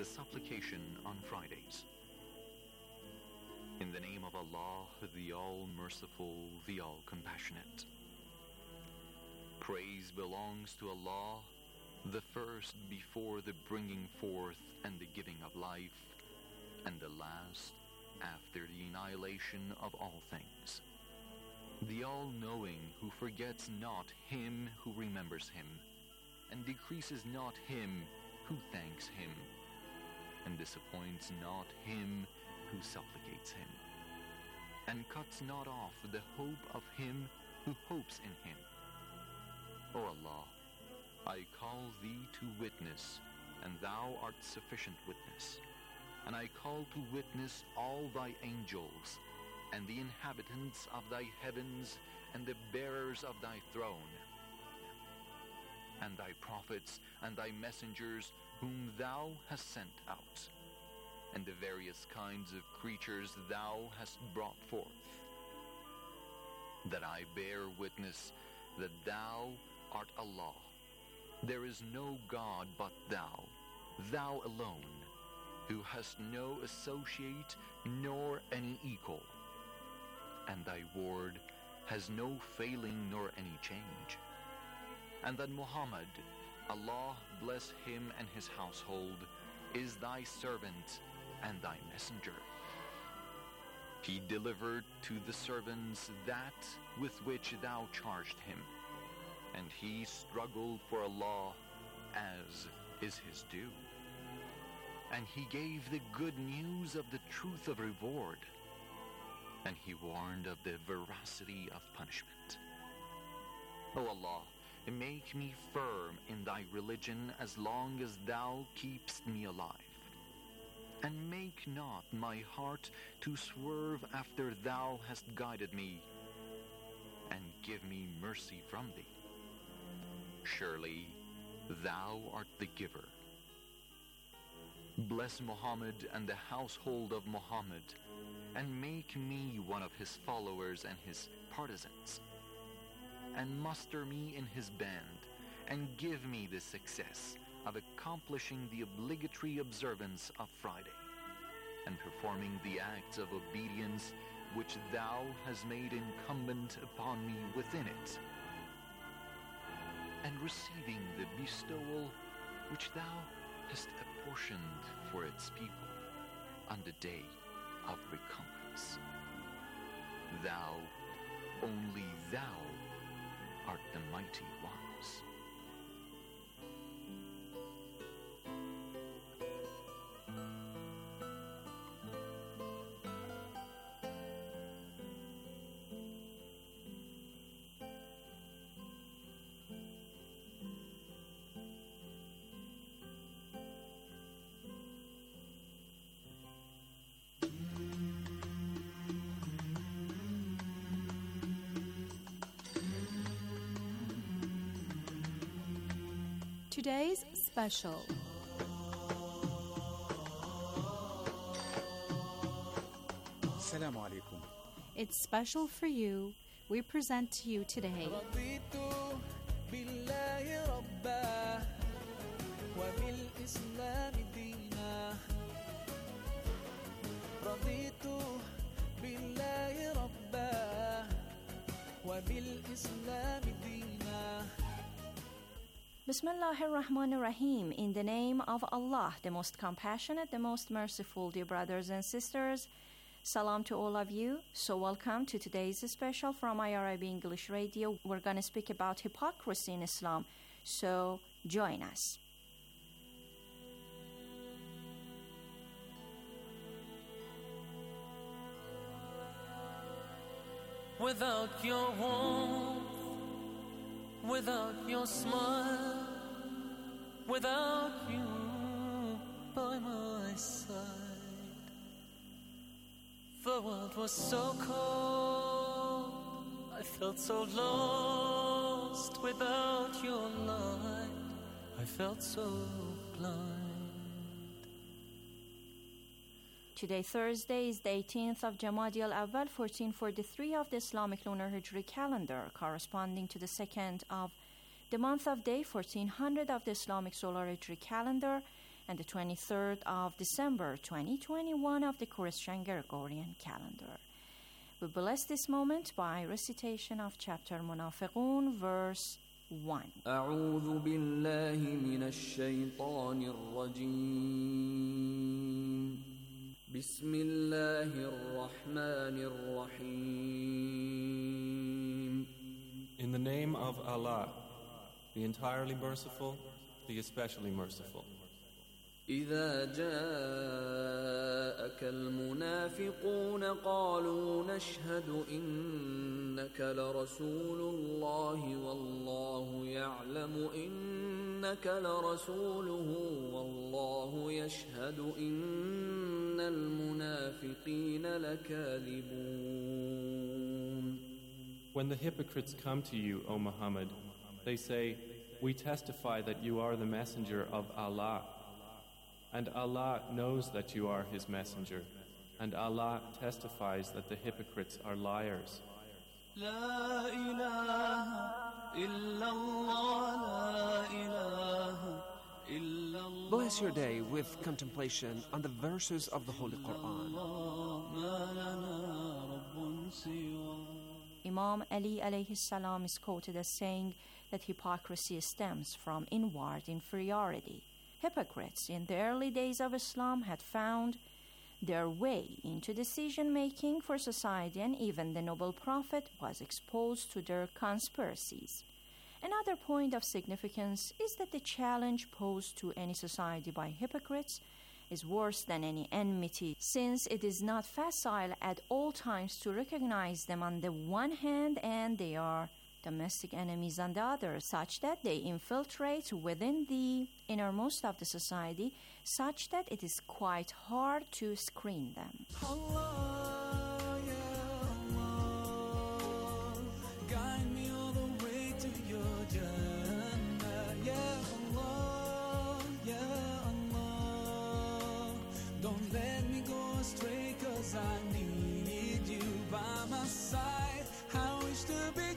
the supplication on Fridays. In the name of Allah, the All-Merciful, the All-Compassionate. Praise belongs to Allah, the first before the bringing forth and the giving of life, and the last after the annihilation of all things. The All-Knowing, who forgets not him who remembers him, and decreases not him who thanks him, and disappoints not him who supplicates him, and cuts not off the hope of him who hopes in him. O Allah, I call thee to witness, and thou art sufficient witness, and I call to witness all thy angels, and the inhabitants of thy heavens, and the bearers of thy throne, and thy prophets and thy messengers whom thou hast sent out, and the various kinds of creatures thou hast brought forth, that I bear witness that thou art Allah. There is no God but thou, thou alone, who hast no associate nor any equal, and thy word has no failing nor any change, and that Muhammad, Allah bless him and his household, is thy servant and thy messenger. He delivered to the servants that with which thou charged him, and he struggled for Allah as is his due. And he gave the good news of the truth of reward, and he warned of the veracity of punishment. O Allah, make me firm in thy religion as long as thou keepst me alive, and make not my heart to swerve after thou hast guided me, and give me mercy from thee. Surely thou art the giver. Bless Muhammad and the household of Muhammad, and make me one of his followers and his partisans, and muster me in his band, and give me the success of accomplishing the obligatory observance of Friday, and performing the acts of obedience which thou hast made incumbent upon me within it, and receiving the bestowal which thou hast apportioned for its people on the day of recompense. Thou, only thou, art the mighty ones. Today's special. Assalamu alaikum. It's special for you. We present to you today. رضيت بالله ربا وبالإسلام دينا رضيت بالله ربا وبالإسلام دينا. Bismillahir Rahmanir Rahim. In the name of Allah, the most compassionate, the most merciful, dear brothers and sisters. Salam to all of you. So welcome to today's special from IRIB English Radio. We're going to speak about hypocrisy in Islam. So join us. Without your warmth, without your smile, without you by my side, the world was so cold, I felt so lost. Without your light, I felt so blind. Today, Thursday, is the 18th of Jamadi al-Awwal, 1443 of the Islamic Lunar Hijri calendar, corresponding to the 2nd of the month of Day, 1400 of the Islamic Solar Hijri calendar, and the 23rd of December 2021 of the Christian Gregorian calendar. We bless this moment by recitation of chapter Munafiqun, verse 1. أعوذ بالله من الشيطان الرجيم بسم الله الرحمن الرحيم. In the name of Allah, the entirely merciful, the especially merciful. إذا جاءك المنافقون قالوا نشهد إنك لرسول الله والله يعلم إنك لرسوله والله يشهد إن المنافقين لكاذبون. When the hypocrites come to you, O Muhammad, they say, "We testify that you are the messenger of Allah." And Allah knows that you are His messenger, and Allah testifies that the hypocrites are liars. لا إله إلا الله لا إله إلا الله. Bless your day with contemplation on the verses of the Holy Quran. ما لنا رب سواه. Imam Ali alayhi salam is quoted as saying that hypocrisy stems from inward inferiority. Hypocrites in the early days of Islam had found their way into decision-making for society, and even the noble prophet was exposed to their conspiracies. Another point of significance is that the challenge posed to any society by hypocrites is worse than any enmity, since it is not facile at all times to recognize them on the one hand and they are domestic enemies on the other, such that they infiltrate within the innermost of the society, such that it is quite hard to screen them. Allah, yeah, Allah, guide me all the way to your Jannah. Yeah, Allah, yeah, Allah, don't let me go astray, 'cause I need you by my side. I wish to be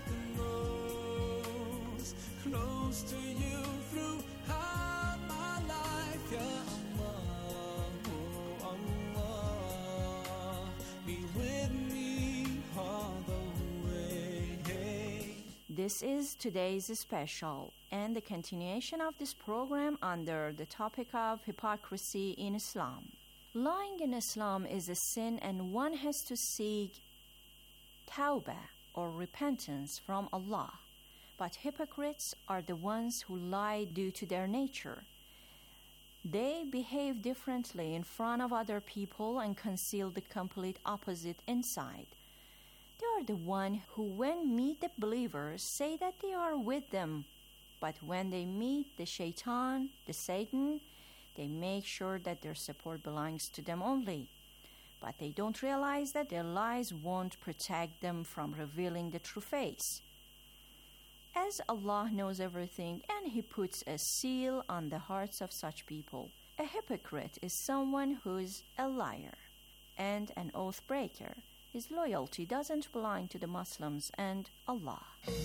close to you throughout my life. Yeah, Allah, oh Allah, be with me all the way. This is today's special and the continuation of this program under the topic of hypocrisy in Islam. Lying in Islam is a sin, and one has to seek tawbah or repentance from Allah. But hypocrites are the ones who lie due to their nature. They behave differently in front of other people and conceal the complete opposite inside. They are the one who, when meet the believers, say that they are with them. But when they meet the shaitan, the Satan, they make sure that their support belongs to them only. But they don't realize that their lies won't protect them from revealing the true face. As Allah knows everything and He puts a seal on the hearts of such people, a hypocrite is someone who is a liar and an oath breaker. His loyalty doesn't belong to the Muslims and Allah.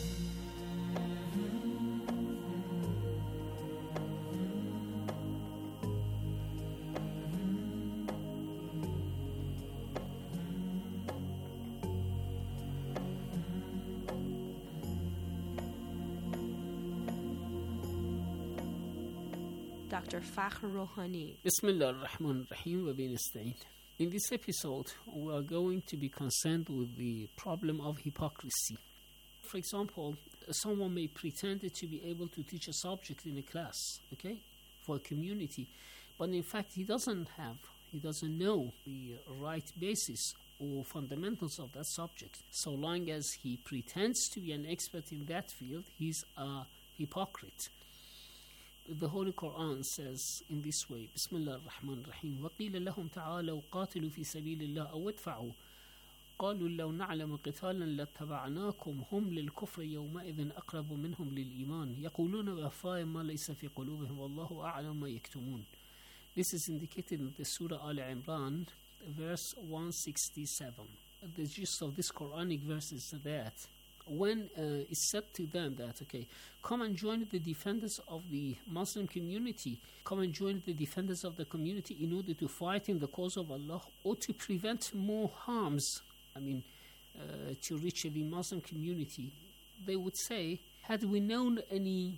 Dr. Fakhr Rouhani. Bismillah ar-Rahman ar-Rahim wa bi nasta'in. In this episode, we are going to be concerned with the problem of hypocrisy. For example, someone may pretend to be able to teach a subject in a class, okay, for a community, but in fact he doesn't know the right basis or fundamentals of that subject. So long as he pretends to be an expert in that field, he's a hypocrite. The Holy Quran says in this way, Bismillah ar-Rahman ar-Rahim, وَقِيلَ لَهُمْ تَعَالَوْا قَاتِلُوا فِي سَبِيلِ اللَّهِ أَوْ ادْفَعُوا قالوا لو نعلم قتالا لاتبعناكم هم للكفر يومئذ أقرب منهم للإيمان يقولون بأفواههم ما ليس في قلوبهم والله أعلم ما يكتمون. This is indicated in the Surah Al Imran, verse 167. The gist of this Quranic verse is that when it's said to them that, okay, come and join the defenders of the Muslim community, come and join the defenders of the community in order to fight in the cause of Allah or to prevent more harms, to reach the Muslim community, they would say, had we known any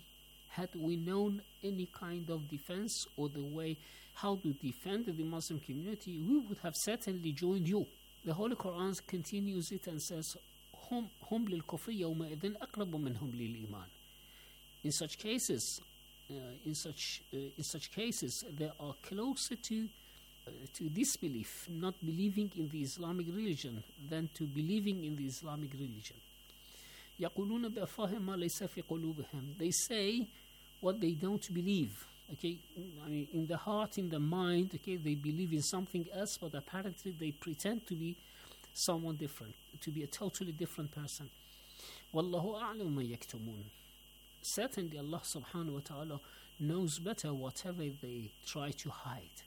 kind of defense or the way how to defend the Muslim community, we would have certainly joined you. The Holy Quran continues it and says, هم للكفر يومئذ أقرب منهم للإيمان. In such cases, they are closer to disbelief, not believing in the Islamic religion, than to believing in the Islamic religion. يقولون بأفواههم ما ليس في قلوبهم. They say what they don't believe. Okay, in the heart, in the mind, okay, they believe in something else, but apparently they pretend to be someone different, to be a totally different person. Wallahu a'lam ma yaktumun. Certainly Allah subhanahu wa ta'ala knows better whatever they try to hide.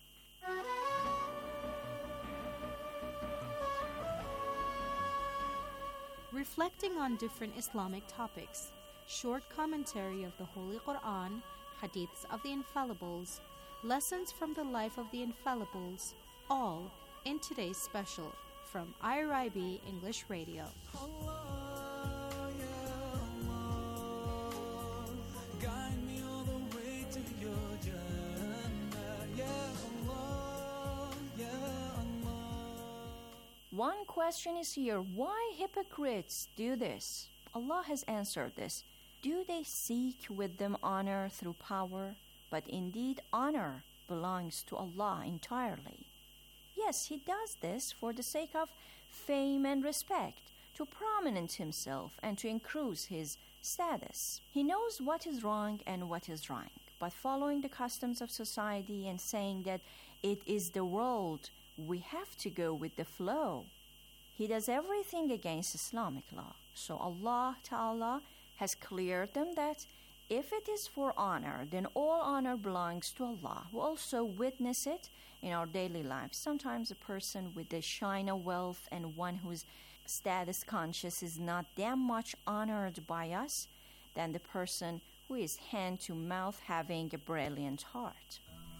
Reflecting on different Islamic topics, short commentary of the Holy Quran, hadiths of the Infallibles, lessons from the life of the Infallibles, all in today's special from IRIB English Radio. Allah, ya Allah, guide me all the way to your Jannah, ya Allah, ya Allah. One question is here, why hypocrites do this? Allah has answered this. Do they seek with them honor through power? But indeed honor belongs to Allah entirely. Yes, he does this for the sake of fame and respect, to prominence himself and to increase his status. He knows what is wrong and what is right, but following the customs of society and saying that it is the world, we have to go with the flow. He does everything against Islamic law. So Allah Ta'ala has cleared them that if it is for honor, then all honor belongs to Allah. We also witness it in our daily lives. Sometimes a person with the shine of wealth and one whose status conscious is not that much honored by us than the person who is hand to mouth having a brilliant heart.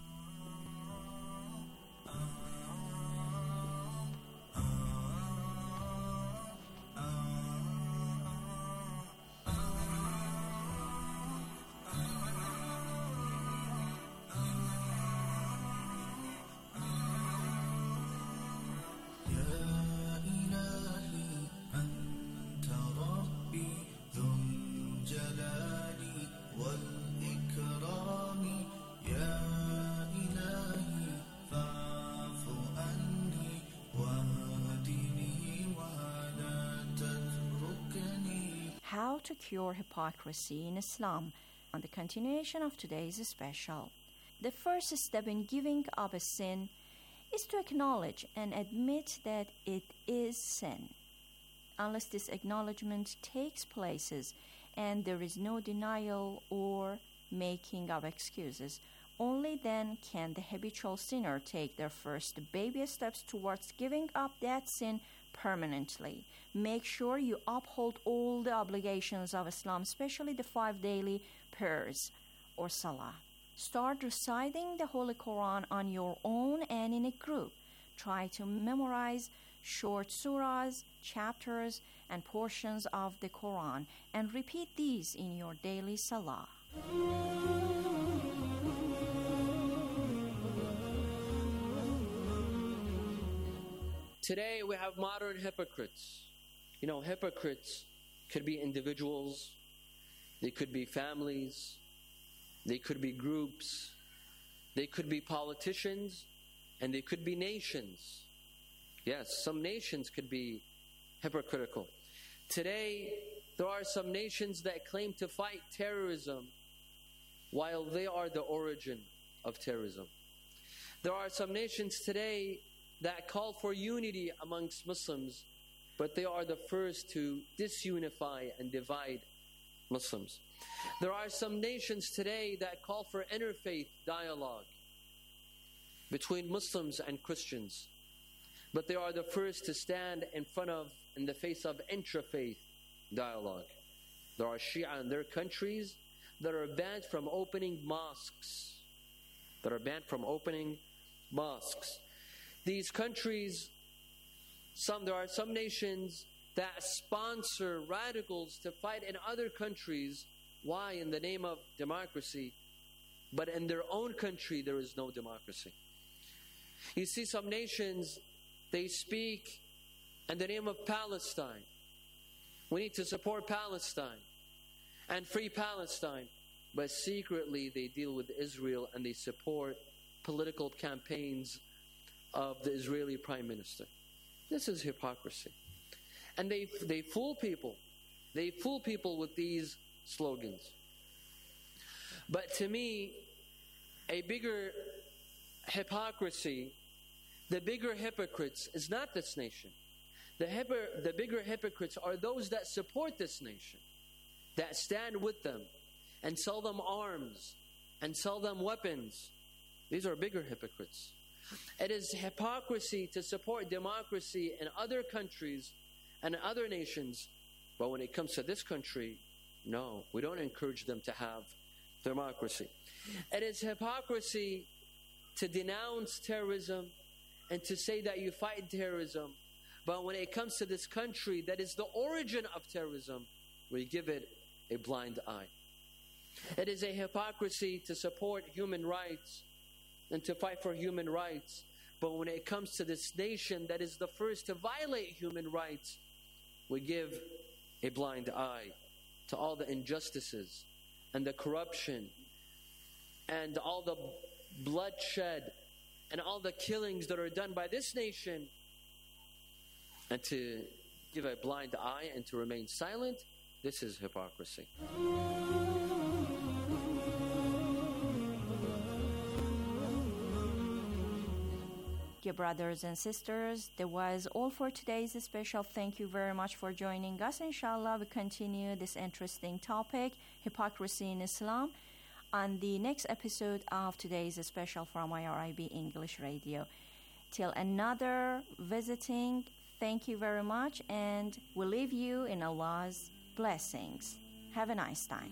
How to cure hypocrisy in Islam, on the continuation of today's special. The first step in giving up a sin is to acknowledge and admit that it is sin. Unless this acknowledgement takes place and there is no denial or making of excuses, only then can the habitual sinner take their first baby steps towards giving up that sin permanently. Make sure you uphold all the obligations of Islam, especially the 5 daily prayers or salah. Start reciting the Holy Quran on your own and in a group. Try to memorize short surahs, chapters, and portions of the Quran and repeat these in your daily salah. Today we have modern hypocrites. Hypocrites could be individuals, they could be families, they could be groups, they could be politicians, and they could be nations. Yes, some nations could be hypocritical. Today, there are some nations that claim to fight terrorism while they are the origin of terrorism. There are some nations today that call for unity amongst Muslims, but they are the first to disunify and divide Muslims. There are some nations today that call for interfaith dialogue between Muslims and Christians, but they are the first to stand in the face of intrafaith dialogue. There are Shia in their countries that are banned from opening mosques. These countries, there are some nations that sponsor radicals to fight in other countries. Why? In the name of democracy. But in their own country, there is no democracy. You see some nations, they speak in the name of Palestine. We need to support Palestine and free Palestine. But secretly, they deal with Israel and they support political campaigns of the Israeli Prime Minister. This is hypocrisy. And they fool people. They fool people with these slogans. But to me, a bigger hypocrisy, the bigger hypocrites is not this nation. The bigger hypocrites are those that support this nation, that stand with them and sell them arms and sell them weapons. These are bigger hypocrites. It is hypocrisy to support democracy in other countries and other nations, but when it comes to this country, no, we don't encourage them to have democracy. It is hypocrisy to denounce terrorism and to say that you fight terrorism, but when it comes to this country that is the origin of terrorism, we give it a blind eye. It is a hypocrisy to support human rights and to fight for human rights, but when it comes to this nation that is the first to violate human rights, we give a blind eye to all the injustices and the corruption and all the bloodshed and all the killings that are done by this nation, and to give a blind eye and to remain silent. This is hypocrisy. Dear brothers and sisters, that was all for today's special. Thank you very much for joining us. Inshallah, we continue this interesting topic, hypocrisy in Islam, on the next episode of today's special from IRIB English Radio. Till another visiting, thank you very much, and we leave you in Allah's blessings. Have a nice time.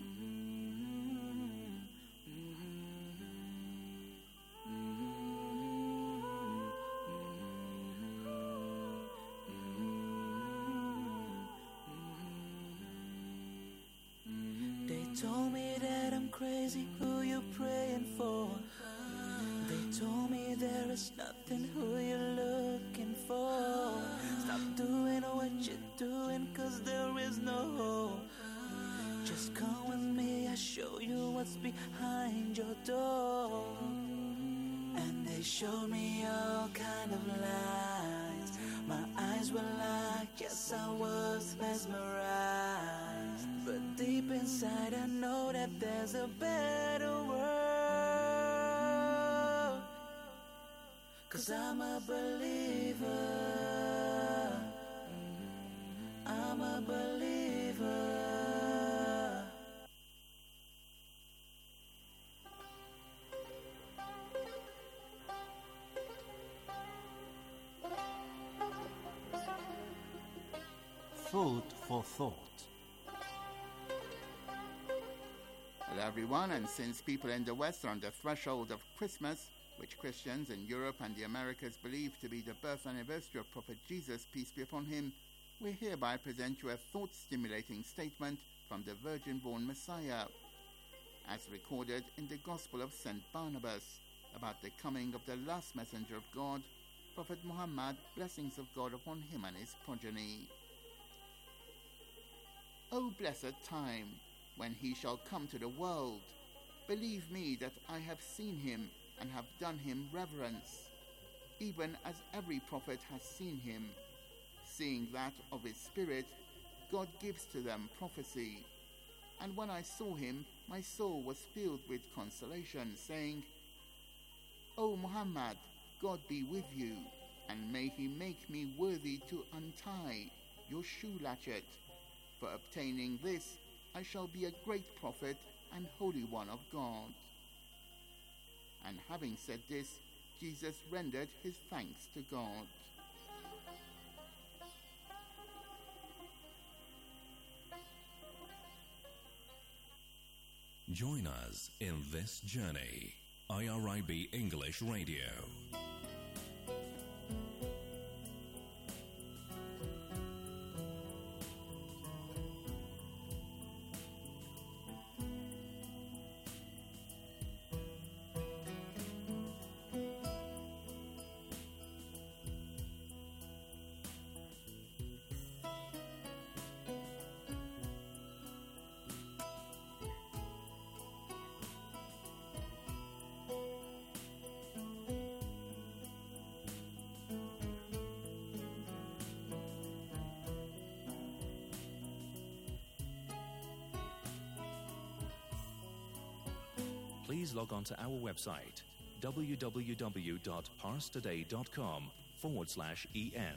Told me that I'm crazy, who you praying for? They told me there is nothing, who you looking for? Stop doing what you're doing, cause there is no hope. Just come with me, I'll show you what's behind your door. And they showed me all kind of lies. My eyes were like, yes, I was mesmerized. But deep inside I know that there's a better world. Cause I'm a believer. I'm a believer. Food for thought. Hello everyone, and since people in the West are on the threshold of Christmas, which Christians in Europe and the Americas believe to be the birth anniversary of Prophet Jesus, peace be upon him, we hereby present you a thought-stimulating statement from the virgin-born Messiah, as recorded in the Gospel of St. Barnabas, about the coming of the last messenger of God, Prophet Muhammad, blessings of God upon him and his progeny. O blessed time, when he shall come to the world, believe me that I have seen him and have done him reverence, even as every prophet has seen him, seeing that of his spirit God gives to them prophecy. And when I saw him, my soul was filled with consolation, saying, O Muhammad, God be with you, and may he make me worthy to untie your shoe latchet. For obtaining this, I shall be a great prophet and holy one of God. And having said this, Jesus rendered his thanks to God. Join us in this journey. IRIB English Radio. Please log on to our website www.parstoday.com/en.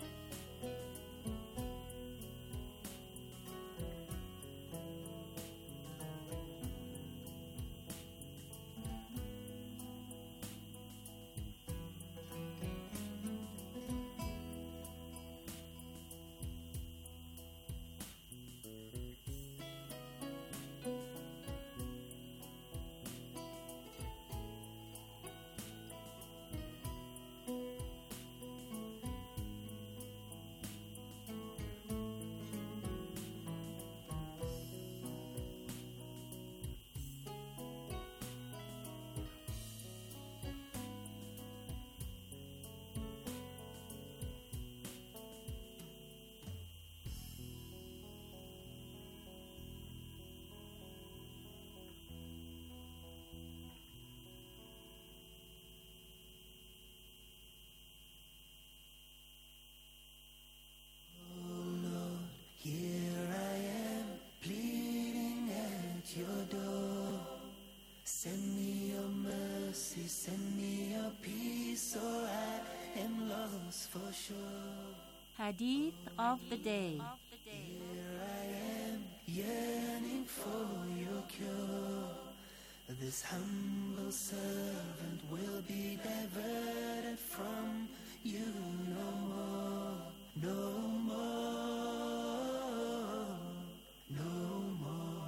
Send me your mercy, send me your peace, or I am lost for sure. Hadith of the day. Here I am, yearning for your cure. This humble servant will be diverted from you no more, no more, no more.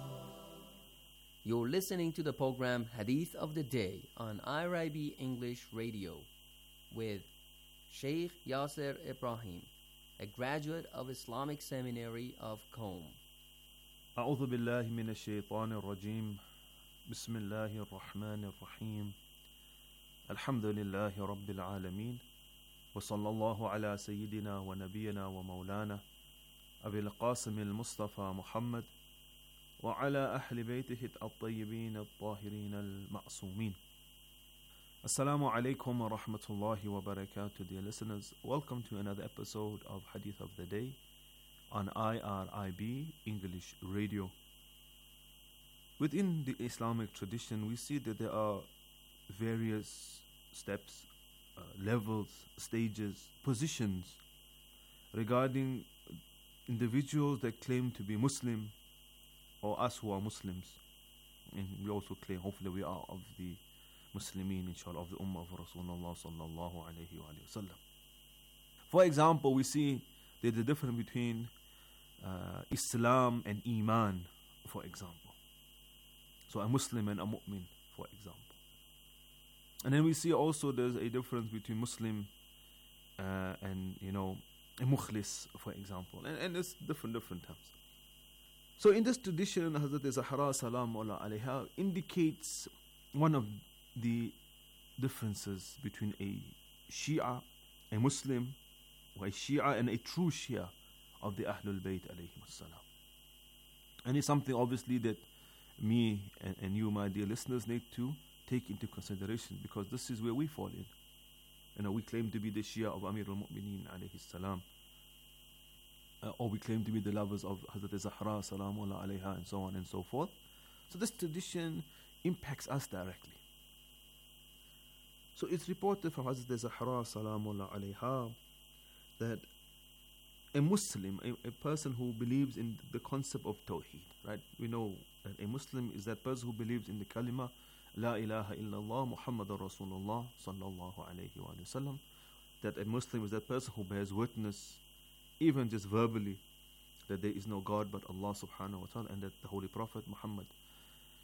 You're listening to the program Hadith of the Day on IRIB English Radio with Sheikh Yasser Ibrahim, a graduate of Islamic Seminary of Qom. أعوذ بالله من الشيطان الرجيم بسم الله الرحمن الرحيم الحمد لله رب العالمين وصلى الله على سيدنا ونبينا ومولانا أبي القاسم المصطفى محمد وعلى أهل بيته الطيبين الطاهرين المعصومين. Assalamu alaikum wa rahmatullahi wa barakatuh, dear listeners. Welcome to another episode of Hadith of the Day on IRIB English Radio. Within the Islamic tradition, we see that there are various steps, levels, stages, positions regarding individuals that claim to be Muslim or us who are Muslims. And we also claim, hopefully we are of the Muslimin, inshallah, of the Ummah of Rasulullah sallallahu alayhi wa sallam. For example, we see there's a difference between Islam and Iman, for example. So a Muslim and a Mu'min, for example. And then we see also there's a difference between Muslim and, a Mukhlis, for example. And there's different terms. So in this tradition, Hazrat Zahra salamullah alayha indicates one of the differences between a Shia, a Muslim, or a Shia and a true Shia of the Ahlul Bayt alayhim as-salam. And it's something obviously that me and you, my dear listeners, need to take into consideration, because this is where we fall in. We claim to be the Shia of Amir al-Mu'mineen alayhi salam, or we claim to be the lovers of Hazrat Zahra salamullah alayha, and so on and so forth. So this tradition impacts us directly. So it's reported from Hazrat Zahra salamullah alayha that a Muslim, a person who believes in the concept of Tawheed, right? We know that a Muslim is that person who believes in the kalima La ilaha illallah Muhammadur Rasulullah sallallahu alayhi wa sallam. That a Muslim is that person who bears witness, even just verbally, that there is no God but Allah subhanahu wa ta'ala, and that the Holy Prophet Muhammad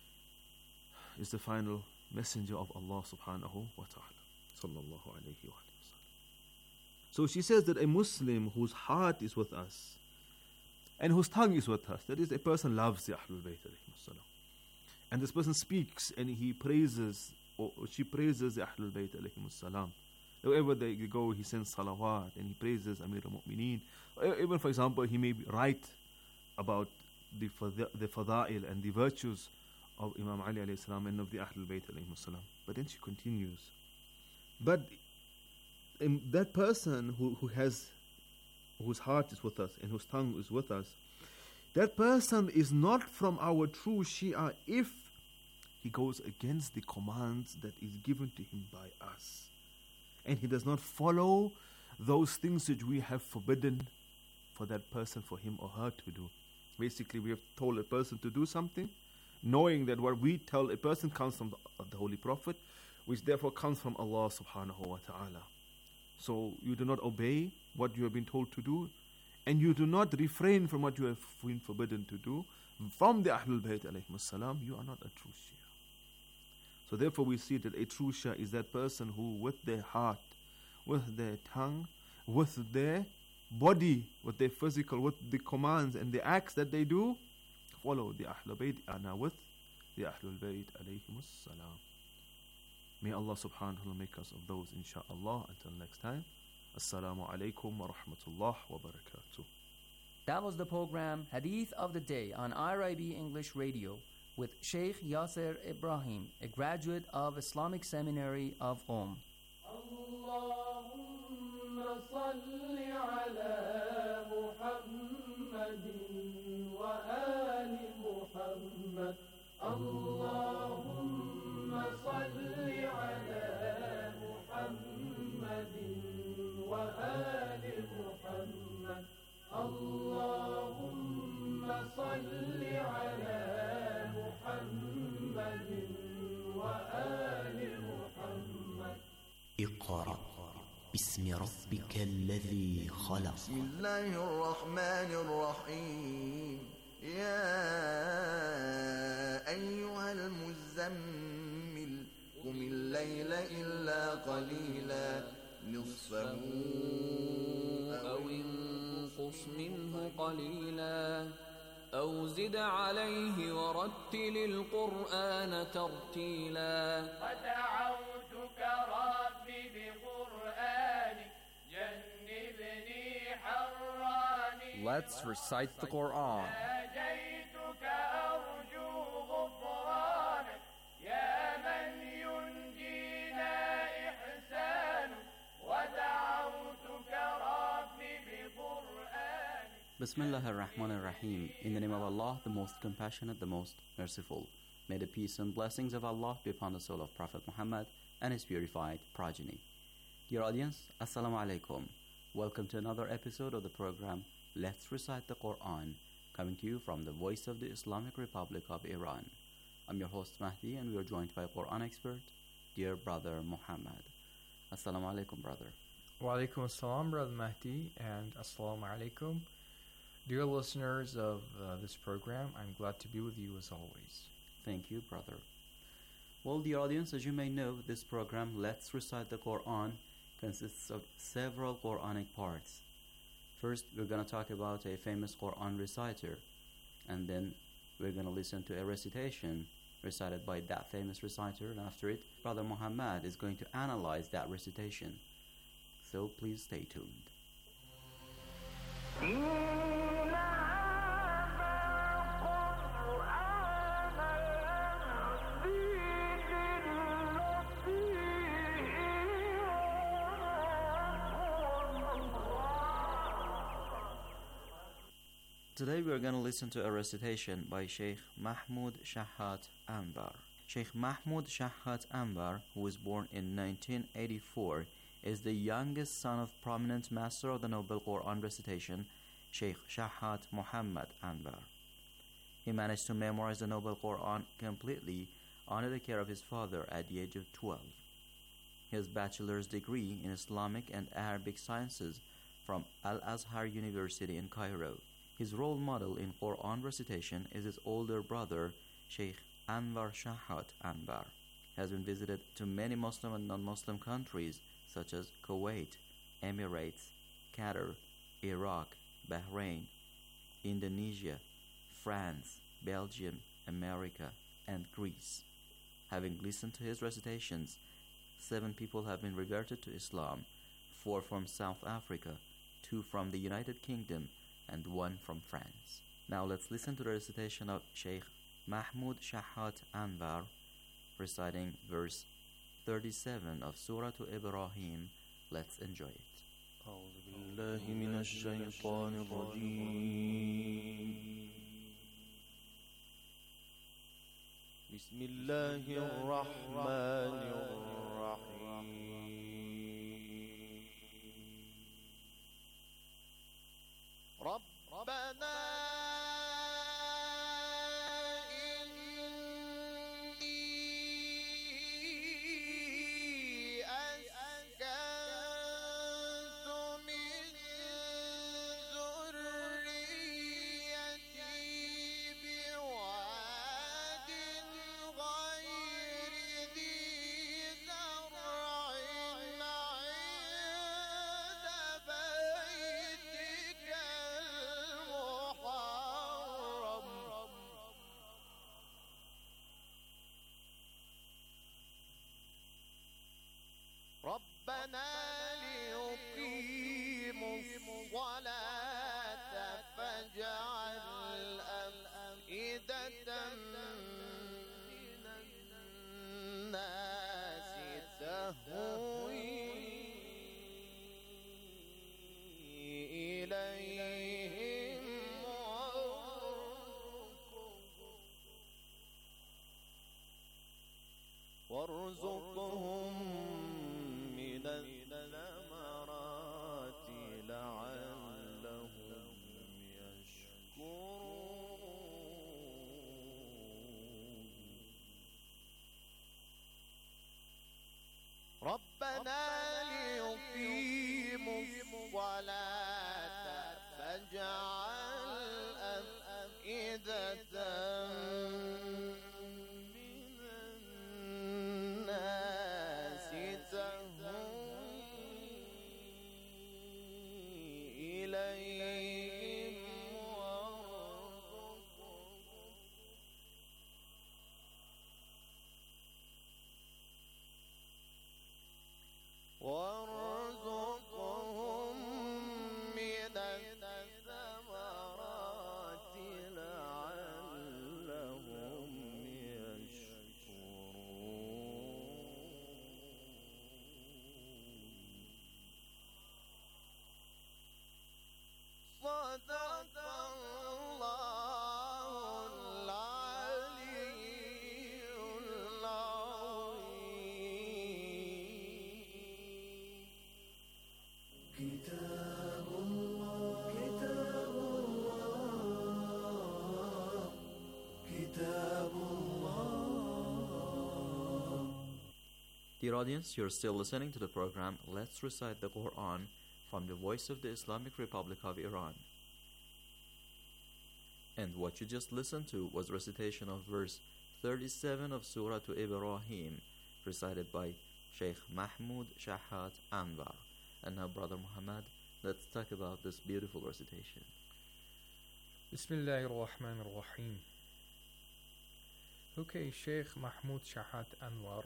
is the final messenger of Allah subhanahu wa ta'ala. Sallallahu alayhi wa sallam. So she says that a Muslim whose heart is with us and whose tongue is with us, that is, a person loves the Ahlul Bayt alayhi salam. And this person speaks and he praises or she praises the Ahlul Bayt alayhi salam. Wherever they go, he sends salawat and he praises Amir al-Mu'mineen. Even, for example, he may write about the fada'il and the virtues of Imam Ali alayhi salam and of the Ahlul Bayt alayhi salam. But then she continues. But that person whose heart is with us and whose tongue is with us, that person is not from our true Shia if he goes against the commands that is given to him by us. And he does not follow those things which we have forbidden for that person, for him or her to do. Basically, we have told a person to do something, knowing that what we tell a person comes from the Holy Prophet, which therefore comes from Allah subhanahu wa ta'ala. So you do not obey what you have been told to do, and you do not refrain from what you have been forbidden to do from the Ahlul Bayt alayhim salam, you are not a true Shia. So therefore we see that a true Shia is that person who with their heart, with their tongue, with their body, with their physical, with the commands and the acts that they do, follow the Ahlul Bayt and are with the Ahlul Bayt alayhim salam. May Allah subhanahu wa ta'ala make us of those, insha'Allah. Until next time, Assalamu alaikum wa rahmatullah wa barakatuh. That was the program Hadith of the Day on IRIB English Radio with Sheikh Yasser Ibrahim, a graduate of Islamic Seminary of Qom. Allahumma salli ala Muhammadin wa ali Muhammad. Allahumma salli ala Muhammadin wa ali Muhammad. Allahumma salli ala Muhammadin wa ali Muhammad. اقرأ باسم ربك الذي خلق. بسم الله الرحمن الرحيم. يا أيها المزمل قم الليل إلا قليلا نصفه أو انقص منه قليلا أو زد عليه ورتل القرآن ترتيلا ودعوتك ربي بقرآنك جنبني حراني. Let's recite the Quran. ناجيتك أرجو غفرانك يا من ينجينا إحسانك ودعوتك ربي بقرآنك. Bismillah ar-Rahman ar-Rahim. In the name of Allah, the most compassionate, the most merciful. May the peace and blessings of Allah be upon the soul of Prophet Muhammad and his purified progeny. Dear audience, Assalamu alaikum. Welcome to another episode of the program Let's Recite the Quran, coming to you from the voice of the Islamic Republic of Iran. I'm your host Mahdi, and we are joined by Quran expert, dear brother Muhammad. Assalamu alaikum, brother. Wa alaikum assalam, brother Mahdi, and assalamu alaikum. Dear listeners of this program, I'm glad to be with you as always. Thank you, brother. Well, dear audience, as you may know, this program, Let's Recite the Quran, consists of several Quranic parts. First, we're going to talk about a famous Quran reciter, and then we're going to listen to a recitation recited by that famous reciter, and after it, Brother Muhammad is going to analyze that recitation. So please stay tuned. Today we are going to listen to a recitation by Sheikh Mahmoud Shahat Anwar. Sheikh Mahmoud Shahat Anwar, who was born in 1984, is the youngest son of prominent master of the noble Quran recitation, Sheikh Shahat Muhammad Anwar. He managed to memorize the noble Quran completely under the care of his father at the age of 12. His bachelor's degree in Islamic and Arabic sciences from Al-Azhar University in Cairo. His role model in Quran recitation is his older brother, Sheikh Anwar Shahat Anwar has been visited to many Muslim and non-Muslim countries such as Kuwait, Emirates, Qatar, Iraq, Bahrain, Indonesia, France, Belgium, America, and Greece. Having listened to his recitations, 7 people have been converted to Islam, 4 from South Africa, 2 from the United Kingdom, and 1 from France. Now let's listen to the recitation of Sheikh Mahmoud Shahat Anwar reciting verse 37 of Surah to Ibrahim. Let's enjoy it. أعوذ بالله من الشيطان الرجيم بسم الله الرحمن الرحيم ربنا ربنا ليقيموا الصلاة فاجعل أفئدة من الناس تهوي إليهم وارزقهم من الثمرات لعلهم يشكرون ربنا ليقيموا الصلاة فاجعل أفئدة وارزقهم من الثمرات لعلهم يشكرون صدق الله العلي العظيم كتاب الله كتاب الله كتاب الله. Dear audience, you're still listening to the program Let's Recite the Quran from the Voice of the Islamic Republic of Iran. And what you just listened to was recitation of verse 37 of Surah to Ibrahim, recited by Sheikh Mahmoud Shahat Anwar. And now, Brother Muhammad, let's talk about this beautiful recitation. Bismillahir Rahmanir Rahim. Okay, Sheikh Mahmoud Shahat Anwar,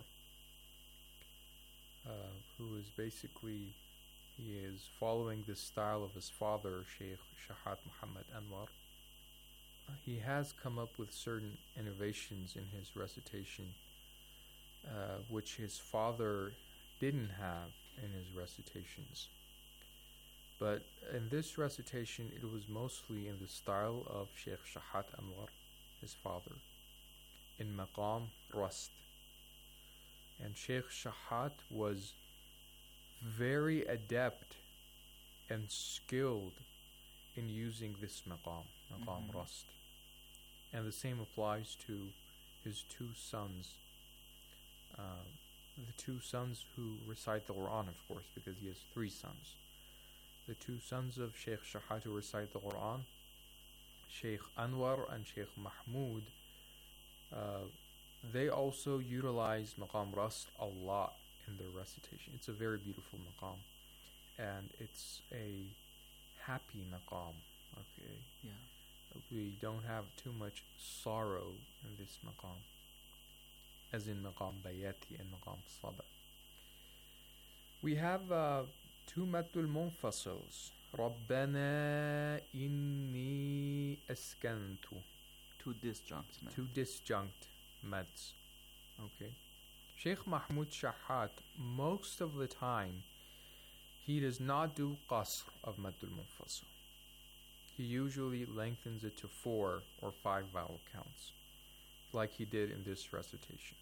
who is basically, he is following the style of his father, Sheikh Shahat Muhammad Anwar. He has come up with certain innovations in his recitation, which his father didn't have in his recitations. But in this recitation, it was mostly in the style of Sheikh Shahat Anwar, his father, in maqam rast. And Sheikh Shahat was very adept and skilled in using this maqam rast. And the same applies to his 2 sons, the 2 sons who recite the Quran, of course, because he has 3 sons. The 2 sons of Sheikh Shahat who recite the Quran, Sheikh Anwar and Sheikh Mahmoud, they also utilize maqam rast a lot in their recitation. It's a very beautiful maqam, and it's a happy maqam. Okay. Yeah. We don't have too much sorrow in this maqam, as in maqam bayati and maqam saba. We have two maddul munfasils. رَبَّنَا إِنِّي أَسْكَنْتُ. Two disjunct mads. Two disjunct mads. Okay. Sheikh Mahmoud Shahat, most of the time, he does not do qasr of maddul munfasil. He usually lengthens it to 4 or 5 vowel counts, like he did in this recitation.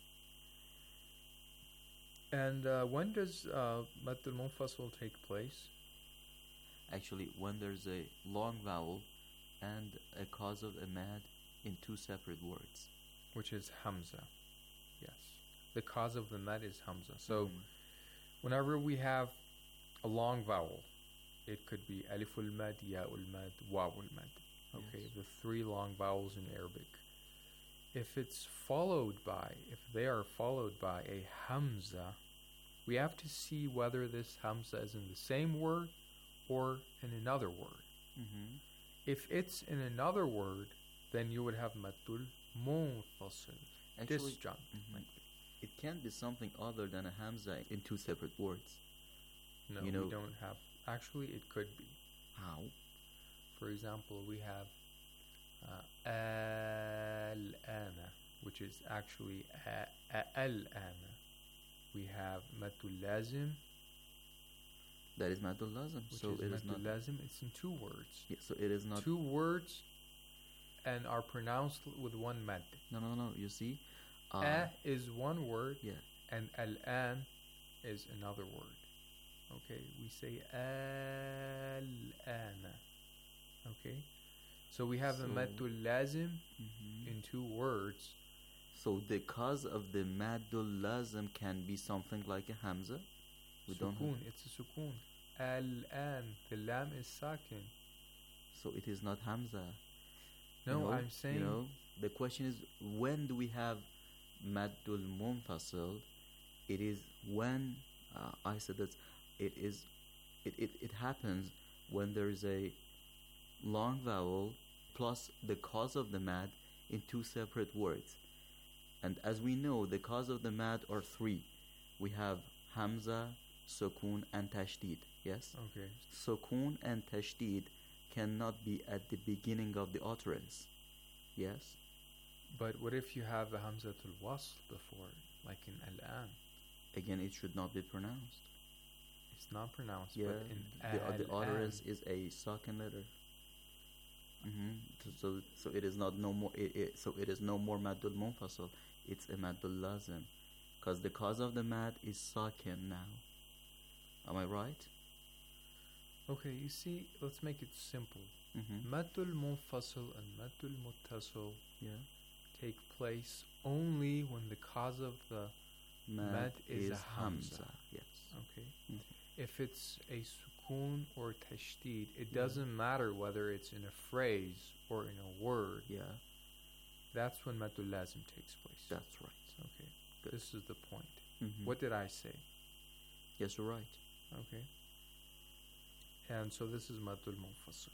And when does maddul munfasil take place? Actually, when there's a long vowel and a cause of a mad in two separate words. Which is hamza. Yes. The cause of the mad is hamza. So, whenever we have a long vowel, it could be aliful mad, ya'ul mad, wawul mad. Okay, the 3 long vowels in Arabic. If they are followed by a hamza, we have to see whether this hamza is in the same word or in another word. If it's in another word, then you would have maddul munfasil, disjunct. It can't be something other than a hamza in two separate words. No, we don't have. Actually, it could be. How? For example, we have al-ana, which is actually al-ana. We have maddul lazim. That is maddul lazim. Which so is it is not lazim. It's in 2 words. Yeah, so it is not 2 words and are pronounced with 1 mad. No. You see, is 1 word. Yeah. And al-an is another word. Okay, we say al-ana. Okay, so we have a maddul lazim in 2 words. So the cause of the maddul lazim can be something like a hamza. We don't have. It's a sukoon. Al-an, the lam is sakin. So it is not hamza. No, I'm saying. The question is, when do we have maddul munfasil? It is when I said that it happens when there is a long vowel plus the cause of the mad in 2 separate words. And as we know, the cause of the mad are 3. We have hamza, sukun, and tashdid. Yes? Okay. Sukun and tashdid cannot be at the beginning of the utterance. Yes? But what if you have a hamzatul wasl before, like in al-an? Again, it should not be pronounced. It's not pronounced, yeah, but in the utterance is a second letter. So it is not no more. So it is no more maddul munfasil. It's a maddul lazim, because the cause of the mad is sakin now. Am I right? Okay, you see, let's make it simple. Maddul munfasil and maddul muttasil take place only when the cause of the mad is a hamza. Yes. Okay. If it's a sukoon or tashdid, it doesn't matter whether it's in a phrase or in a word. Yeah. That's when maddul lazim takes place. That's right. Okay. Good. This is the point. What did I say? Yes, you're right. Okay. And so this is maddul munfasil.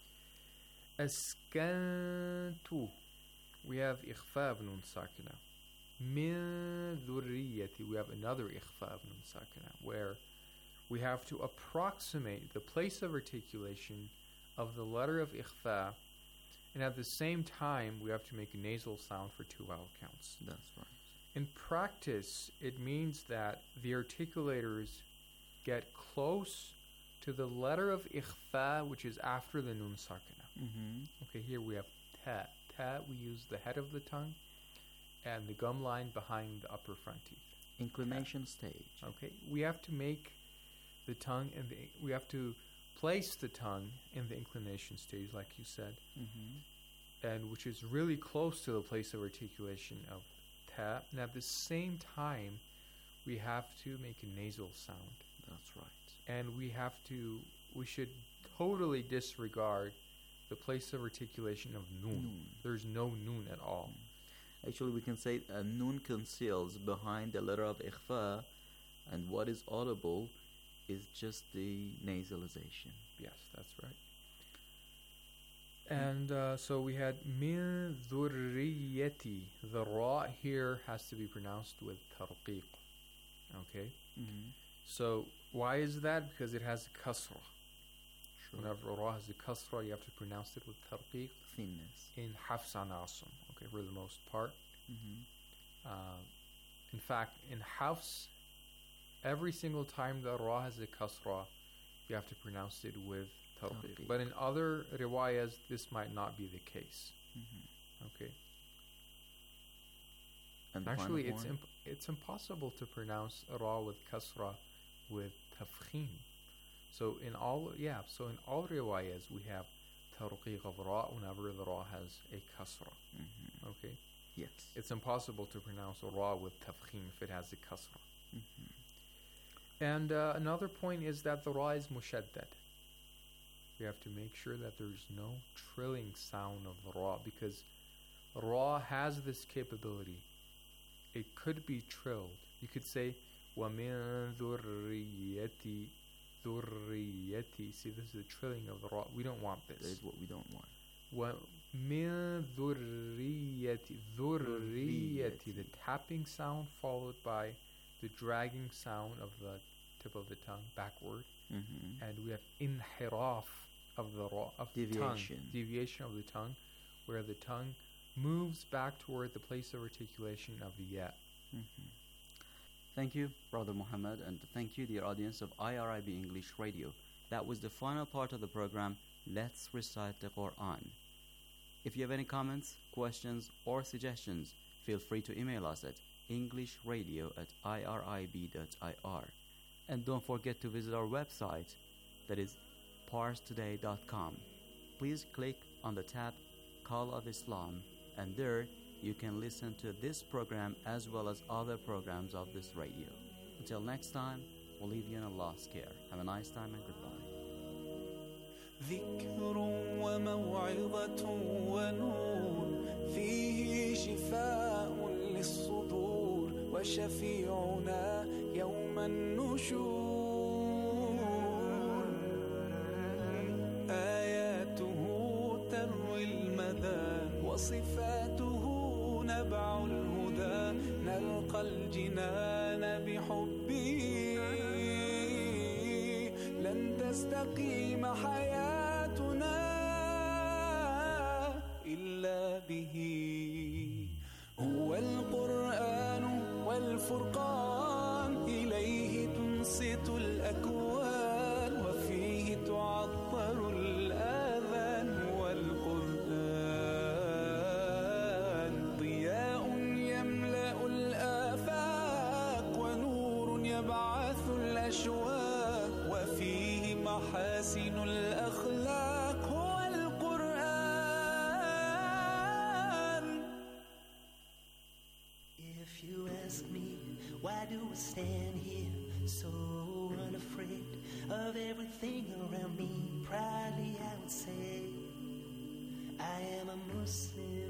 Askantu. We have ikhfa of nun sakina. Min dhurriyati. We have another ikhfa of nun sakina, where we have to approximate the place of articulation of the letter of ikhfa, and at the same time we have to make a nasal sound for 2 vowel counts. That's right. In practice, it means that the articulators get close to the letter of ikhfa, which is after the nun sakina. Okay, here we have ta. Ta, we use the head of the tongue and the gum line behind the upper front teeth. Inclination stage. Okay, we have to make the tongue we have to place the tongue in the inclination stage, like you said, and which is really close to the place of articulation of ta. And at the same time, we have to make a nasal sound. That's right. And we should totally disregard the place of articulation of noon. There's no noon at all. Actually, we can say a nun conceals behind the letter of ikhfa, and what is audible is just the nasalization. Yes, that's right. And so we had min dhurriyati. The ra here has to be pronounced with tarqiq. Okay? Mm-hmm. So why is that? Because it has a kasra. Sure. Whenever ra has a kasra, you have to pronounce it with tarqiq. Thinness. In Hafs and Asim, okay, for the most part. Mm-hmm. In fact, in Hafs, every single time the ra has a kasra, you have to pronounce it with tarqiq. But in other riwayas, this might not be the case. Mm-hmm. Okay. And actually, it's impossible to pronounce ra with kasra with tafkhim. So in all riwayas, we have tarqiq of ra whenever the ra has a kasra. Mm-hmm. Okay. Yes. It's impossible to pronounce ra with tafkhim if it has a kasra. Mm-hmm. And another point is that the ra is mushaddad. We have to make sure that there's no trilling sound of the ra, because ra has this capability. It could be trilled. You could say وَمِن ذُرِّيَّتِي ذُرِّيَّتي. See, this is the trilling of the ra. We don't want this. That is what we don't want. وَمِن ذُرِّيَّتي ذُرِّيَّتي. The tapping sound followed by the dragging sound of the tip of the tongue backward. Mm-hmm. And we have inhiraf of the ra, of deviation. The tongue, deviation of the tongue, where the tongue moves back toward the place of articulation of the ya. Mm-hmm. Thank you, Brother Muhammad, and thank you, dear audience of IRIB English Radio. That was the final part of the program, Let's Recite the Quran. If you have any comments, questions, or suggestions, feel free to email us at englishradio@irib.ir. And don't forget to visit our website, that is parstoday.com. Please click on the tab Call of Islam, and there you can listen to this program as well as other programs of this radio. Until next time, we'll leave you in Allah's care. Have a nice time and goodbye. ذكر وموعظة ونور فيه شفاء للصدور وشفيعنا يوم النشور آياته تروي المدى وصفاته نبع الهدى نلقى الجنان بحبه لن تستقيم حياتنا إلا به هو القرآن والفرقان إليه تنصت الأكوان وفيه تعطر الآذان والقرآن ضياء يملأ الآفاق ونور يبعث الأشواق وفيه محاسن الأخلاق هو القرآن. If you ask me, why do I stand here so unafraid of everything around me? Proudly I would say, I am a Muslim.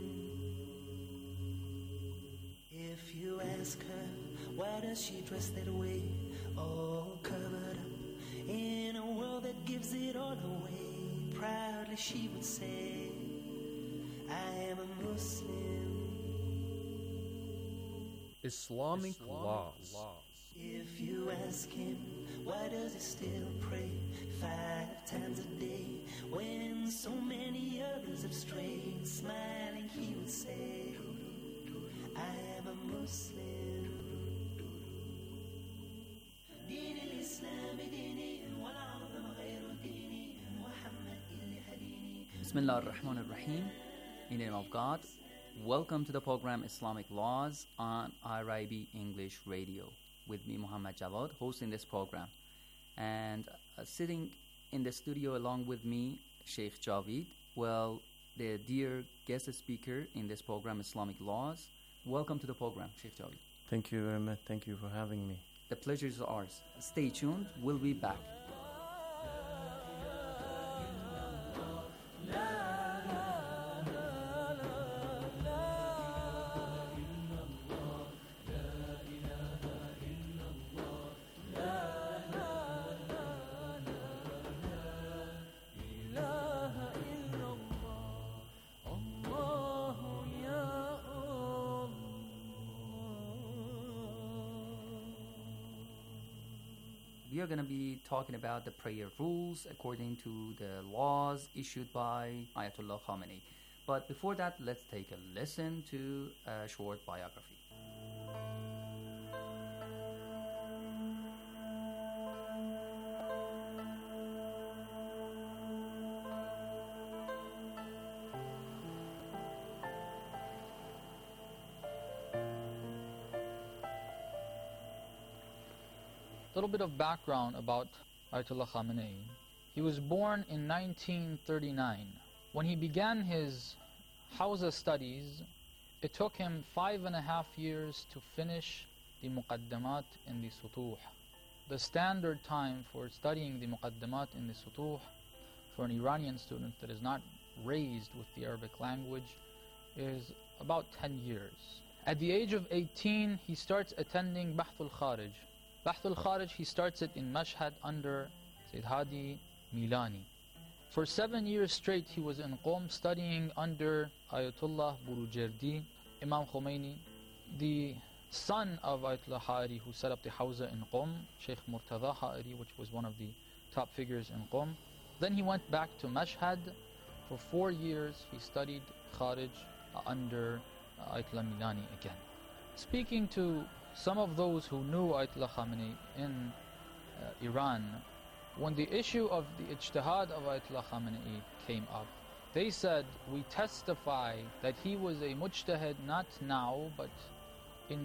If you ask her, why does she dress that way, all covered up in a world that gives it all away? Proudly she would say, I am a Muslim. Islamic laws. If you ask him, why does he still pray 5 times a day when so many others have strayed? Smiling he would say, I am a Muslim. دين الإسلام ديني والعظم غير ديني محمد اللي هديني. Bismillah ar-Rahman ar-Rahim. In the name of God, welcome to the program Islamic Laws on IRIB English Radio. With me, Muhammad Jawad, hosting this program. And sitting in the studio along with me, Sheikh Javid, well, the dear guest speaker in this program, Islamic Laws. Welcome to the program, Sheikh Javid. Thank you very much. Thank you for having me. The pleasure is ours. Stay tuned. We'll be back. we are going to be talking about the prayer rules according to the laws issued by Ayatollah Khamenei. But before that, let's take a listen to a short biography. A little bit of background about Ayatollah Khamenei. He was born in 1939. When he began his Hawza studies, it took him 5.5 years to finish the Muqaddamat in the Sutuh. The standard time for studying the Muqaddamat in the Sutuh for an Iranian student that is not raised with the Arabic language is about 10 years. At the age of 18, he starts attending Bahth al-Kharij. Bahth al-Kharij, he starts it in Mashhad under Sayyid Hadi Milani. For 7 years straight, he was in Qom studying under Ayatollah Burujerdi, Imam Khomeini, the son of Ayatollah Ha'iri, who set up the Hawza in Qom, Sheikh Murtada Ha'iri, which was one of the top figures in Qom. Then he went back to Mashhad. For 4 years, he studied Kharij under Ayatollah Milani again. Speaking to some of those who knew Ayatollah Khamenei in Iran, when the issue of the ijtihad of Ayatollah Khamenei came up, they said, we testify that he was a mujtahid not now, but in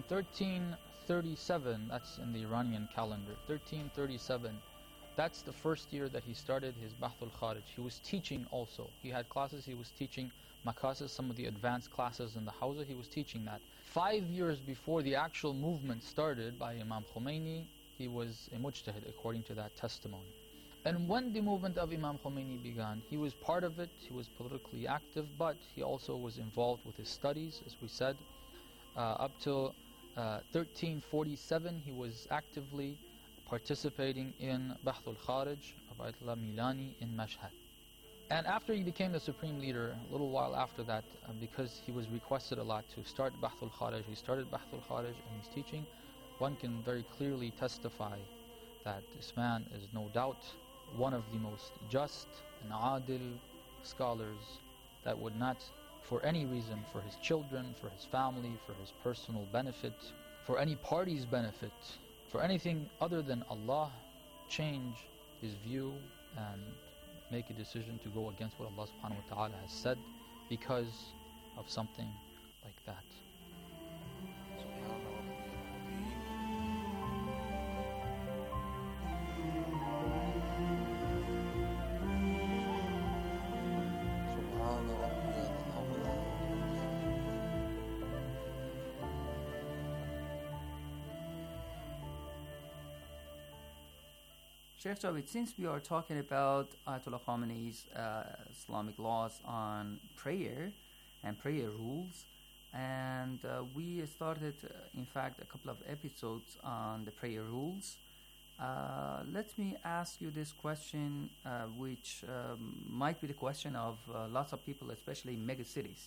1337, that's in the Iranian calendar, 1337, that's the first year that he started his Bahth al-Kharij. He was teaching also. He had classes, he was teaching Makasis, some of the advanced classes in the Hawza, he was teaching that. 5 years before the actual movement started by Imam Khomeini, he was a mujtahid according to that testimony. And when the movement of Imam Khomeini began, he was part of it, he was politically active, but he also was involved with his studies, as we said. Up till 1347, he was actively participating in Bahth al-Kharij of Ayatollah Milani in Mashhad. And after he became the supreme leader, a little while after that, because he was requested a lot to start Bahth al-Kharij, he started Bahth al-Kharij and he's teaching. One can very clearly testify that this man is no doubt one of the most just and adil scholars that would not, for any reason, for his children, for his family, for his personal benefit, for any party's benefit, for anything other than Allah, change his view and make a decision to go against what Allah subhanahu wa ta'ala has said because of something like that. Sheikh Javed, since we are talking about Ayatollah Khamenei's Islamic laws on prayer and prayer rules, and we started, in fact, a couple of episodes on the prayer rules. Let me ask you this question, which might be the question of lots of people, especially in mega cities.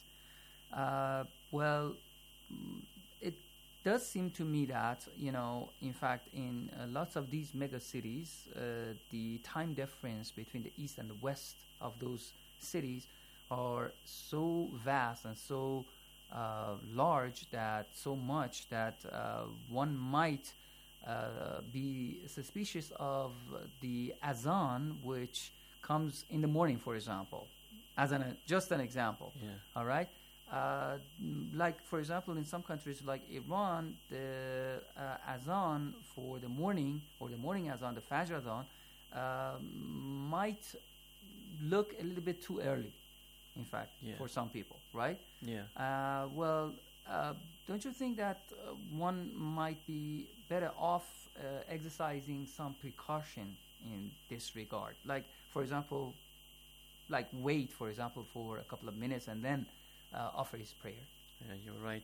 It does seem to me that, in fact, in lots of these mega cities, the time difference between the east and the west of those cities are so vast and so large that one might be suspicious of the azan which comes in the morning, for example, as just an example. Yeah. All right. Like, for example, in some countries like Iran, the azan for the morning, or the morning azan, the Fajr azan, might look a little bit too early, in fact, for some people, right? Yeah. Don't you think that one might be better off exercising some precaution in this regard? Like, for example, wait, for example, for a couple of minutes and then offer his prayer. Yeah, you're right.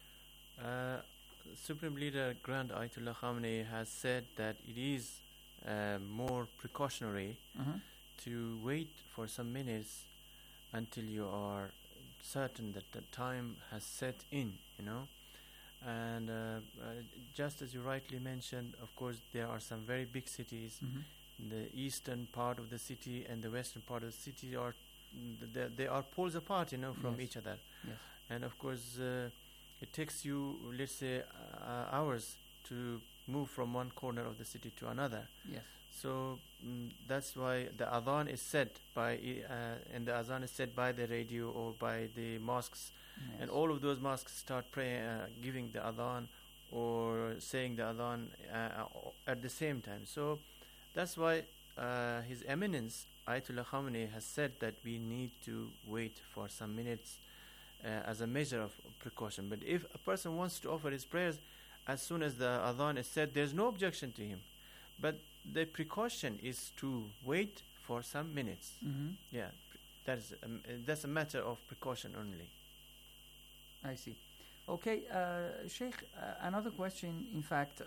Supreme Leader Grand Ayatollah Khamenei has said that it is more precautionary to wait for some minutes until you are certain that the time has set in, And just as you rightly mentioned, of course, there are some very big cities. The eastern part of the city and the western part of the city are they are poles apart, from each other. Yes. And of course, it takes you, let's say, hours to move from one corner of the city to another. Yes. So that's why the adhan is said by, and the adhan is said by the radio or by the mosques, and all of those mosques start praying, giving the adhan or saying the adhan at the same time. So that's why His Eminence Ayatollah Khamenei has said that we need to wait for some minutes as a measure of precaution. But if a person wants to offer his prayers as soon as the adhan is said, there's no objection to him. But the precaution is to wait for some minutes. Yeah, that's a matter of precaution only. I see. Okay, Sheikh, another question. In fact,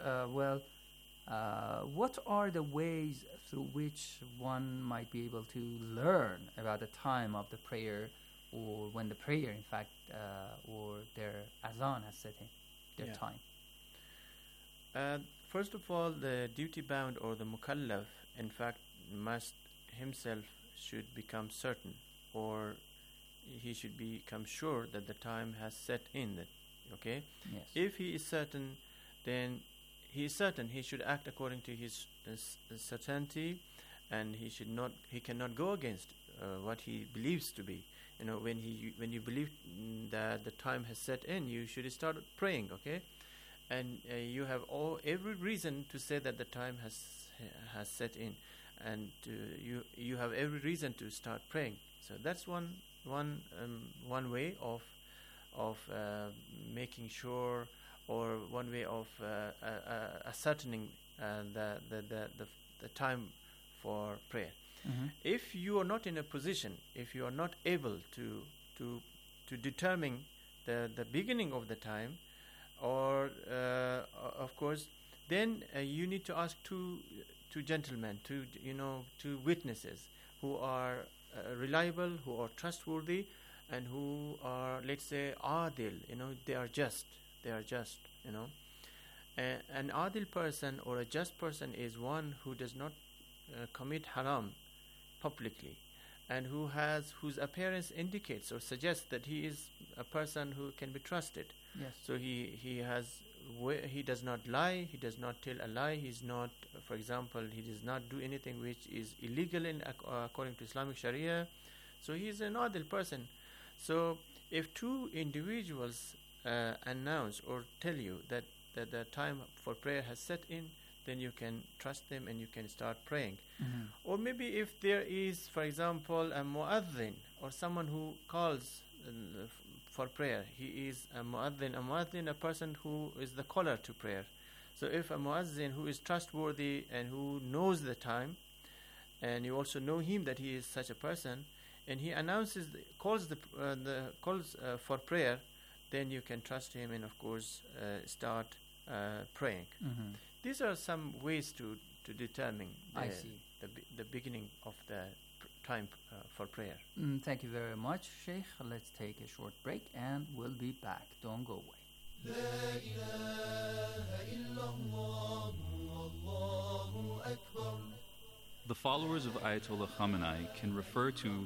what are the ways through which one might be able to learn about the time of the prayer, or when the prayer, in fact, or their azan has set in, their time? First of all, the duty-bound or the mukallaf, in fact, must himself should become certain, or he should become sure that the time has set in. Okay? Yes. If he is certain, then he is certain. He should act according to his certainty, and he cannot go against what he believes to be. When you believe that the time has set in, you should start praying. Okay, and you have every reason to say that the time has set in, and you have every reason to start praying. So that's one way of making sure, or one way of ascertaining the time for prayer. If you are not in a position, if you are not able to determine the beginning of the time, or of course, then you need to ask two gentlemen, two witnesses who are reliable, who are trustworthy, and who are, let's say, adil. They are just. An adil person or a just person is one who does not commit haram publicly, and whose appearance indicates or suggests that he is a person who can be trusted. Yes. So he does not lie, he does not tell a lie, he's not, for example, he does not do anything which is illegal according to Islamic Sharia. So he is an adil person. So if two individuals announce or tell you that the time for prayer has set in, then you can trust them and you can start praying. Or maybe if there is, for example, a muaddin or someone who calls for prayer, he is a muaddin, a person who is the caller to prayer. So if a muaddin who is trustworthy and who knows the time, and you also know him that he is such a person, and he calls for prayer, then you can trust him and of course start praying. These are some ways to determine the beginning of the time for prayer. Thank you very much, Sheikh. Let's take a short break and we'll be back. Don't go away. The followers of Ayatollah Khamenei can refer to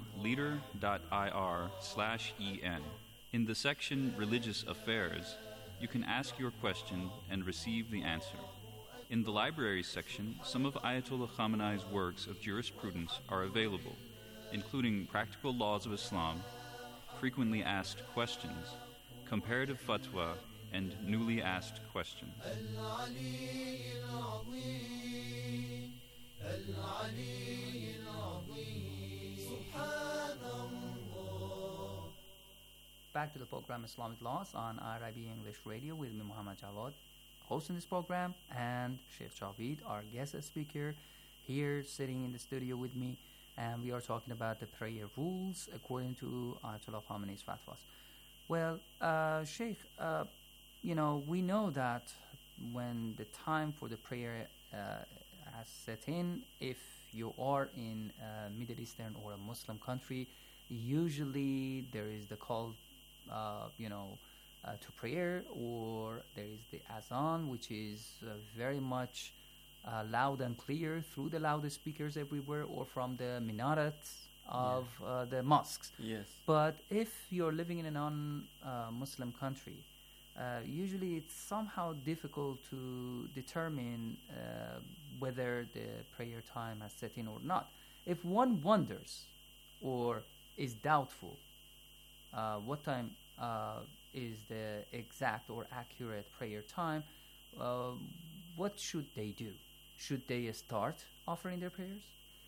leader.ir/en. In the section Religious Affairs, you can ask your question and receive the answer. In the Libraries section, some of Ayatollah Khamenei's works of jurisprudence are available, including Practical Laws of Islam, Frequently Asked Questions, Comparative Fatwa, and Newly Asked Questions. Back to the program Islamic Laws on IRIB English Radio with me, Muhammad Jawad, hosting this program, and Sheikh Javid, our guest speaker, here sitting in the studio with me, and we are talking about the prayer rules according to Ayatollah Khamenei's fatwas. Well, Sheikh, we know that when the time for the prayer has set in, if you are in a Middle Eastern or a Muslim country, usually there is the call, to prayer, or there is the azan, which is very much loud and clear through the loudspeakers everywhere, or from the minarets of the mosques. Yes. But if you're living in a non-Muslim country, usually it's somehow difficult to determine whether the prayer time has set in or not. If one wonders or is doubtful what time is the exact or accurate prayer time, what should they do? Should they start offering their prayers?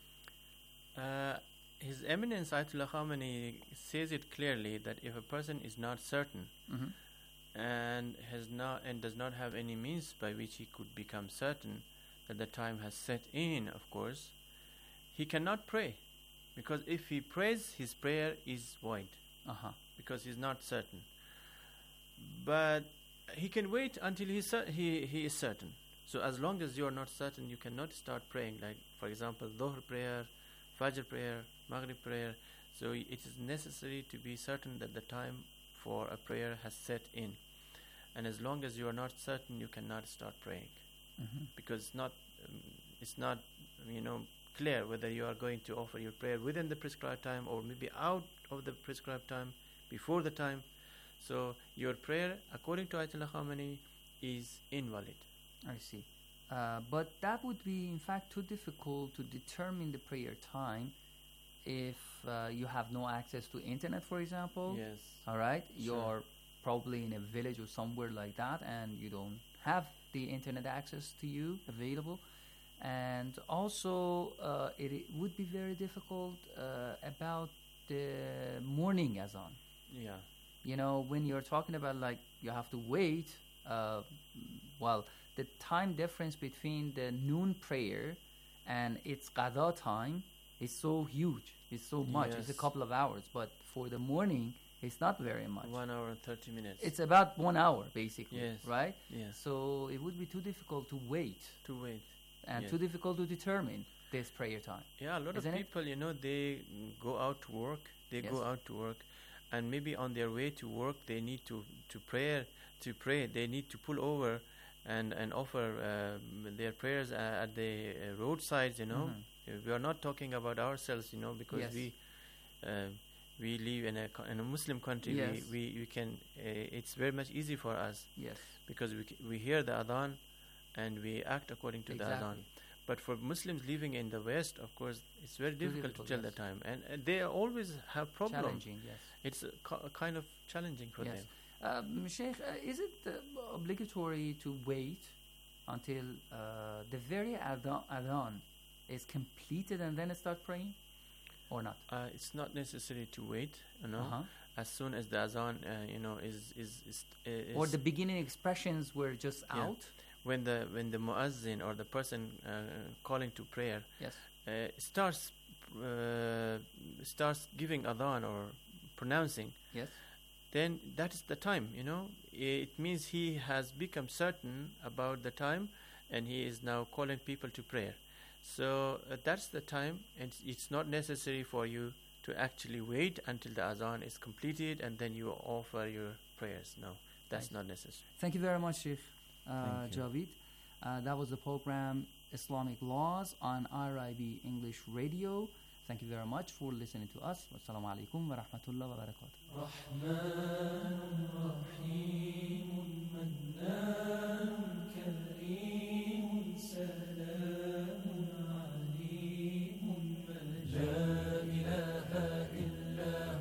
His Eminence Ayatollah Khamenei says it clearly that if a person is not certain and does not have any means by which he could become certain that the time has set in, of course, he cannot pray, because if he prays, his prayer is void, because he's not certain. But he can wait until he is certain. So as long as you are not certain, you cannot start praying. Like, for example, Dhuhr prayer, Fajr prayer, Maghrib prayer. So it is necessary to be certain that the time for a prayer has set in. And as long as you are not certain, you cannot start praying, because it's not clear whether you are going to offer your prayer within the prescribed time or maybe out of the prescribed time, before the time. So your prayer, according to Ayatollah Khamenei, is invalid. I see. But that would be, in fact, too difficult to determine the prayer time if you have no access to internet, for example. Yes. All right? Sure. You're probably in a village or somewhere like that, and you don't have the internet access to you available. And also, it would be very difficult about the morning azan. Yeah. You know, when you're talking about, like, you have to wait, the time difference between the noon prayer and its qada time is so huge. It's so much. Yes. It's a couple of hours. But for the morning, it's not very much. 1 hour and 30 minutes. It's about 1 hour, basically. Yes. Right? Yes. So it would be too difficult to wait. And Yes. too difficult to determine this prayer time. Yeah, a lot Isn't of it? people, they go out to work. Yes. And maybe on their way to work, they need to pray. They need to pull over and offer their prayers at the roadsides. We are not talking about ourselves, because Yes. we live in a Muslim country. Yes. We can. It's very much easy for us. Yes. Because we hear the adhan and we act according to Exactly. the adhan. But for Muslims living in the West, of course, it's very difficult to tell the yes. time, and they always have problems. Challenging, yes. It's kind of challenging for Yes. them. Sheikh, is it obligatory to wait until the very adhan is completed and then start praying, or not? It's not necessary to wait. As soon as the adhan, is or the beginning expressions were just out. When the muazzin or the person calling to prayer Yes. starts giving adhan or pronouncing, Yes. then that is the time. It means he has become certain about the time, and he is now calling people to prayer. So that's the time, and it's not necessary for you to actually wait until the adhan is completed and then you offer your prayers. No, that's not necessary. Thank you very much, Sheikh Thank you. Javid. That was the program Islamic Laws on RIB English Radio. Thank you very much for listening to us. Wassalamu alaikum wa rahmatullahi wa barakatuh. رحمن رحيم منان كريم سلام